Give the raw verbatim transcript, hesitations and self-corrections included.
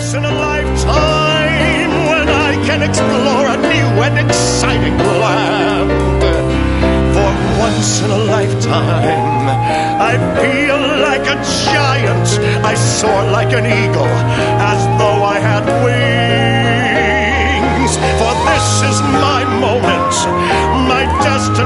once in a lifetime when I can explore a new and exciting land. For once in a lifetime, I feel like a giant. I soar like an eagle, as though I had wings. For this is my moment, my destiny.